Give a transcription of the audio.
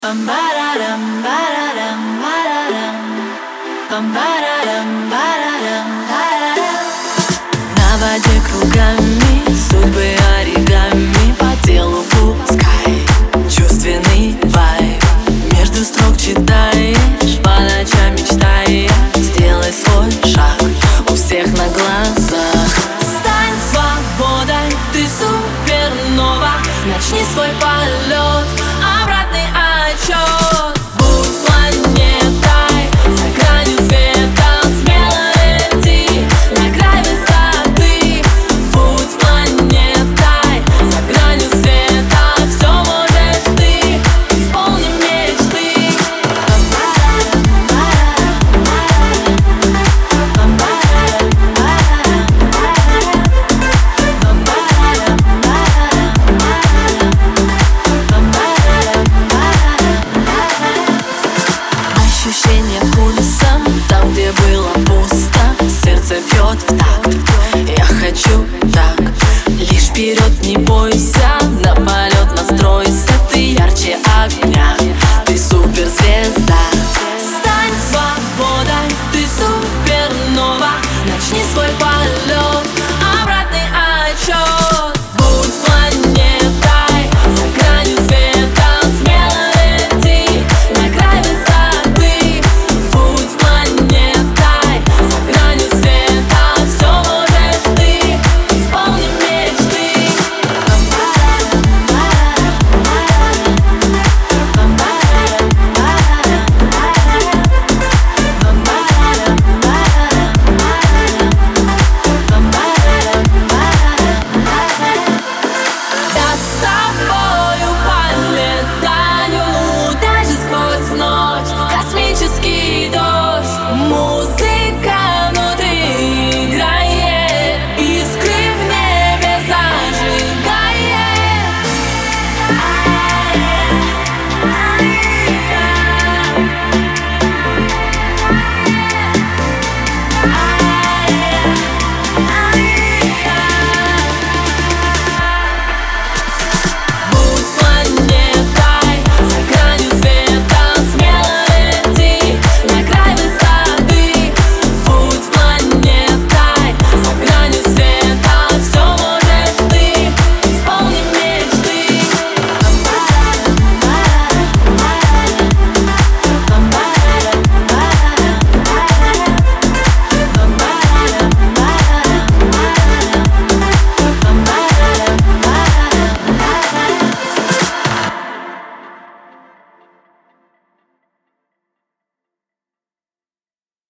На воде кругами, судьбы оригами, по телу пускай чувственный вайб. Между строк читаешь, по ночам мечтаешь. Сделай свой шаг у всех на глазах. Стань свободой, ты супернова. Начни свой полет, обратный отчет. Будь планетой, за гранью света, смело лети на край высоты. Будь планетой, за гранью света, все можешь ты, исполним мечты. Ощущение пульсом, там, где было пусто, сердце бьет в такт. Я хочу так, лишь вперед не бойся, на полет настройся, ты ярче огня.